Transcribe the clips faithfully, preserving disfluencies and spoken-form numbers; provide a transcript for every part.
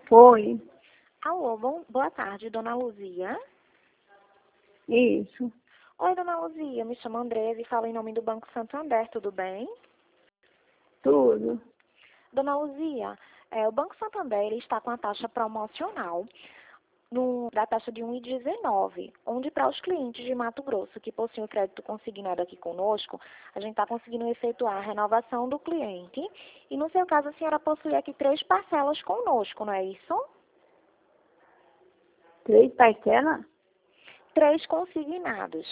Foi. Alô, bom, boa tarde, dona Luzia. Isso. Oi, dona Luzia, me chamo Andresa e falo em nome do Banco Santander, tudo bem? Tudo. Dona Luzia, é, o Banco Santander ele está com a taxa promocional no, da taxa de um vírgula dezenove, onde para os clientes de Mato Grosso que possuem o crédito consignado aqui conosco, a gente está conseguindo efetuar a renovação do cliente e no seu caso a senhora possui aqui três parcelas conosco, não é isso? Três parcelas? Três consignados.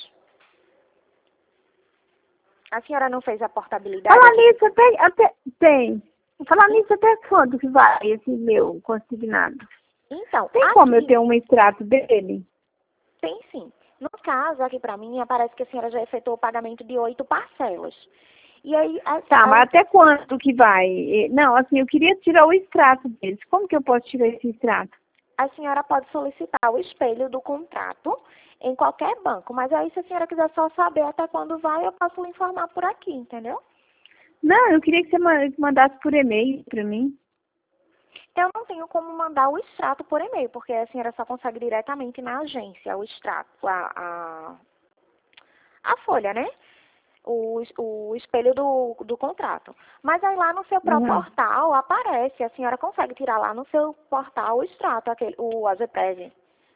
A senhora não fez a portabilidade? Falar nisso, até, até tem. Falar nisso, até quanto que vai esse meu consignado? Então, Tem aqui, como eu ter um extrato dele? tem sim. No caso, aqui para mim, aparece que a senhora já efetuou o pagamento de oito parcelas. E aí... A, Tá, a, mas até quanto que vai? Eh, Não, assim, eu queria tirar o extrato deles. Como que eu posso tirar esse extrato? a senhora pode solicitar o espelho do contrato em qualquer banco. Mas aí, se a senhora quiser só saber até quando vai, eu posso lhe informar por aqui, entendeu? Não, eu queria que você ma- mandasse por e-mail para mim. Eu não tenho como mandar o extrato por e-mail, porque a senhora só consegue diretamente na agência, o extrato, a, a, a folha, né? O, o espelho do, do contrato. Mas aí lá no seu próprio Uhum. portal aparece, a senhora consegue tirar lá no seu portal o extrato, aquele, o AZPREV.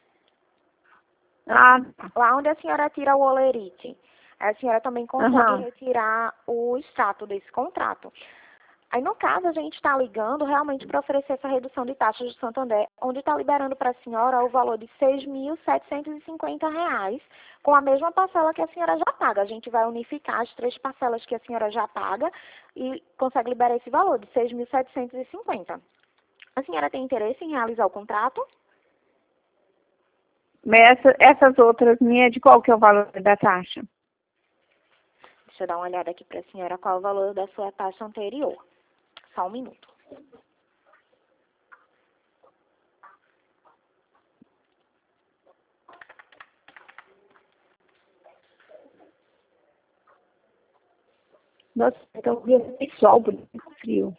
Ah, tá. Lá onde a senhora tira o olerite, a senhora também consegue Aham. retirar o extrato desse contrato. Aí, no caso, a gente está ligando realmente para oferecer essa redução de taxas do Santander, onde está liberando para a senhora o valor de seis mil setecentos e cinquenta reais, com a mesma parcela que a senhora já paga. A gente vai unificar as três parcelas que a senhora já paga e consegue liberar esse valor de seis mil setecentos e cinquenta. A senhora tem interesse em realizar o contrato? Mas essa, essas outras minhas, de qual que é o valor da taxa? Deixa eu dar uma olhada aqui para a senhora qual é o valor da sua taxa anterior. Só um minuto. Nossa, então o dia tem sol, bonito, frio.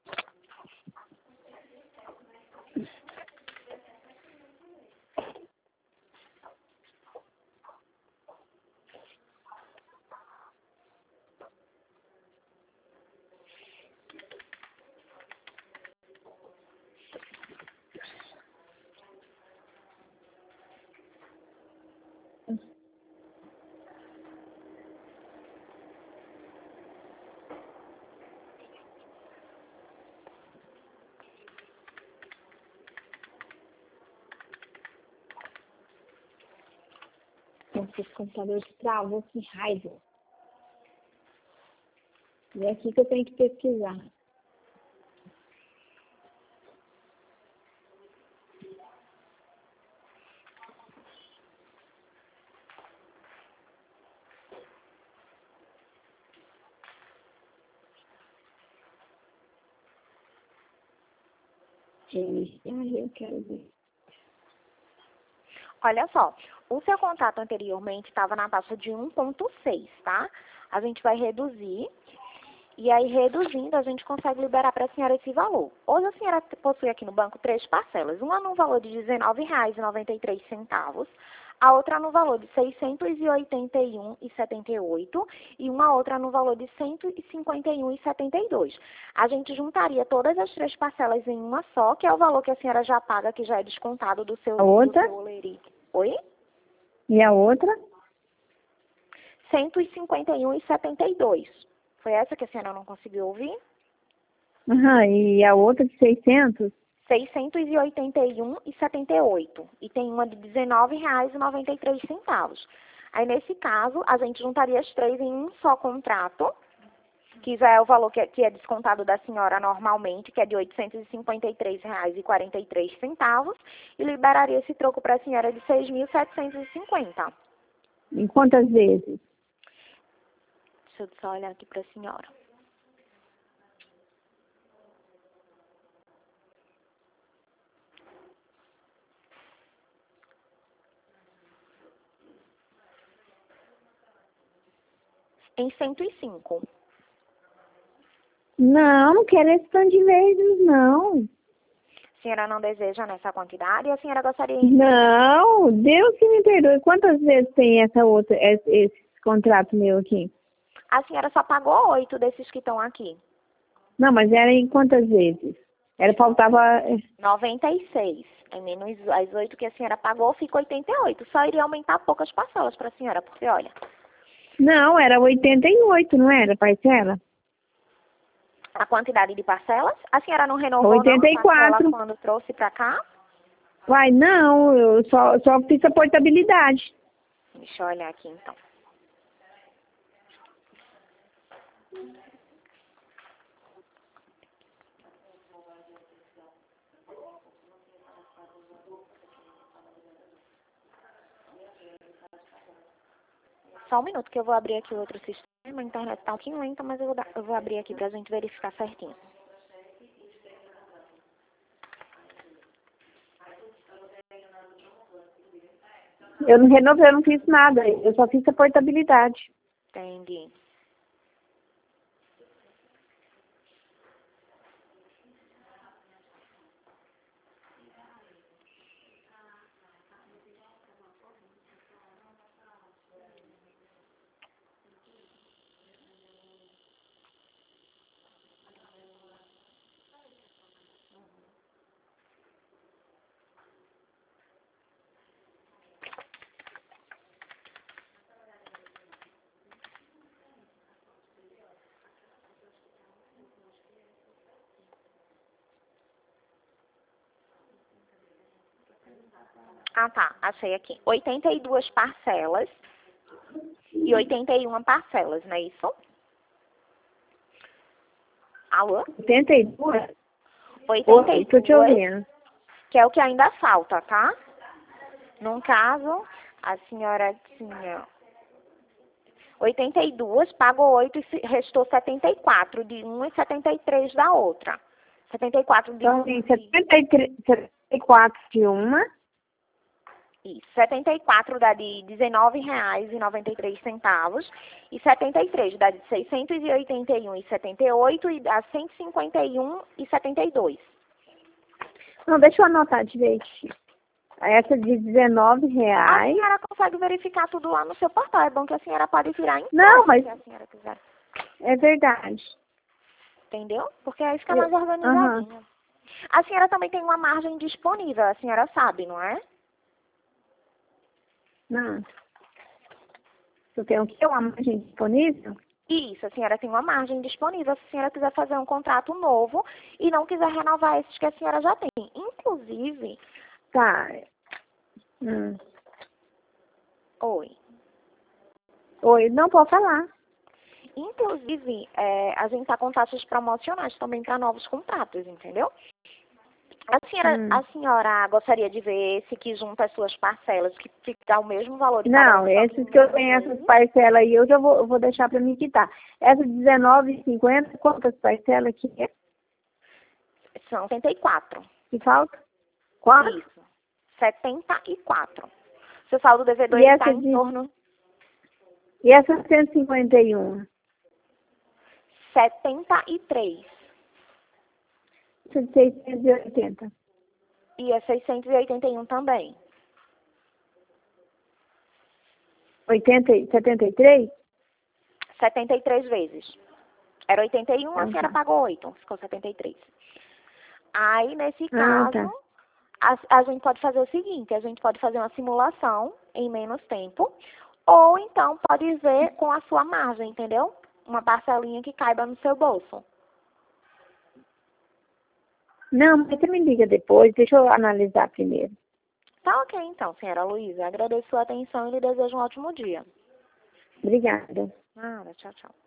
Nossa, esse computador travou, que raiva. E é aqui que eu tenho que pesquisar. Gente, ai, eu quero ver. Olha só, o seu contrato anteriormente estava na taxa de um vírgula seis, tá? A gente vai reduzir, e aí reduzindo a gente consegue liberar para a senhora esse valor. Hoje a senhora possui aqui no banco três parcelas, uma no valor de dezenove reais e noventa e três centavos, a outra no valor de seiscentos e oitenta e um reais e setenta e oito centavos e uma outra no valor de cento e cinquenta e um reais e setenta e dois centavos. A gente juntaria todas as três parcelas em uma só, que é o valor que a senhora já paga, que já é descontado do seu, A do outra? seu olerite. Oi? E a outra? cento e cinquenta e um reais e setenta e dois centavos. Foi essa que a senhora não conseguiu ouvir? Aham, e a outra de seiscentos? seiscentos e oitenta e um reais e setenta e oito centavos. E tem uma de dezenove reais e noventa e três centavos. Aí, nesse caso, a gente juntaria as três em um só contrato, que já é o valor que é, que é descontado da senhora normalmente, que é de oitocentos e cinquenta e três reais e quarenta e três centavos, e liberaria esse troco para a senhora de seis mil setecentos e cinquenta. Em quantas vezes? Deixa eu só olhar aqui para a senhora. Em cento e cinco. Não, não quero esse tanto de vezes, não. senhora não deseja nessa quantidade e a senhora gostaria... de... Não, Deus que me perdoe. Quantas vezes tem essa outra, esse, esse contrato meu aqui? A senhora só pagou oito desses que estão aqui. Não, mas era em quantas vezes? Era, faltava... noventa e seis. É menos as oito que a senhora pagou, fica oitenta e oito. Só iria aumentar poucas parcelas para a senhora, porque olha... Não, era oitenta e oito, não era, parcela? A quantidade de parcelas? A senhora não renovou oitenta e quatro. Não, a parcela quando trouxe para cá? Vai, não, eu só, só fiz a portabilidade. Deixa eu olhar aqui então. Só um minuto que eu vou abrir aqui o outro sistema. A internet tá um pouquinho lenta, mas eu vou, dar, eu vou abrir aqui pra gente verificar certinho. Eu não renovei, eu não fiz nada, eu só fiz a portabilidade. Entendi. Ah, tá. Achei aqui. oitenta e duas parcelas e oitenta e uma parcelas, não é isso? Alô? oitenta e duas? oitenta e Oi, tô te duas, ouvindo. que é o que ainda falta, tá? Num caso, a senhora tinha oitenta e duas, pagou oito e restou setenta e quatro de uma e setenta e três da outra. setenta e quatro de Então, uma. tem setenta e três, setenta e quatro de uma. Isso, setenta e quatro dá de dezenove reais e noventa e três centavos e setenta e três dá de seiscentos e oitenta e um reais e setenta e oito e dá cento e cinquenta e um reais e setenta e dois. Não, deixa eu anotar direitinho. Essa de dezenove A reais. senhora consegue verificar tudo lá no seu portal. É bom que a senhora pode virar em Não, casa, mas se a senhora quiser. é verdade. Entendeu? Porque aí fica Eu, mais organizadinho. aham. A senhora também tem uma margem disponível, a senhora sabe, não é? Não. Tu tem o quê? Uma margem disponível? Isso, a senhora tem uma margem disponível se a senhora quiser fazer um contrato novo e não quiser renovar esses que a senhora já tem. Inclusive... Tá. Hum. Oi. Oi, não pode falar. Inclusive, é, a gente está com taxas promocionais também para novos contratos, entendeu? A senhora, Hum. a senhora gostaria de ver esse que junta as suas parcelas, que fica o mesmo valor de cada Não, um, só esses em que eu menos tenho, essas vezes? parcelas aí, eu já vou, eu vou deixar para me quitar. Essa dezenove e cinquenta, quantas parcelas que é? São setenta e quatro. Que falta? Quanto? Isso. setenta e quatro. Seu saldo devedor E está essa em de... torno E essa cento e cinquenta e um? setenta e três. Essa de seiscentos e oitenta? E é seiscentos e oitenta e um também. oitenta, e- setenta e três? setenta e três vezes. Era oitenta e um, a Então senhora tá. pagou oito, ficou setenta e três. Aí, nesse Ah, caso, tá. a, a gente pode fazer o seguinte, a gente pode fazer uma simulação em menos tempo, ou então pode ver com a sua margem, entendeu? Uma parcelinha que caiba no seu bolso. Não, mas você me liga depois, deixa eu analisar primeiro. Tá ok, então, senhora Luísa. Agradeço sua atenção e lhe desejo um ótimo dia. Obrigada. Nada, tchau, tchau.